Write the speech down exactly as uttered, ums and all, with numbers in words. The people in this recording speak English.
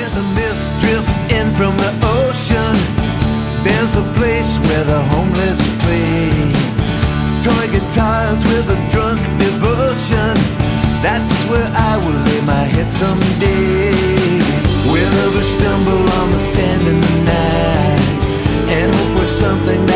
Where the mist drifts in from the ocean, there's a place where the homeless play. Toy guitars with a drunk devotion, that's where I will lay my head someday. Wherever we stumble on the sand in the night and hope for something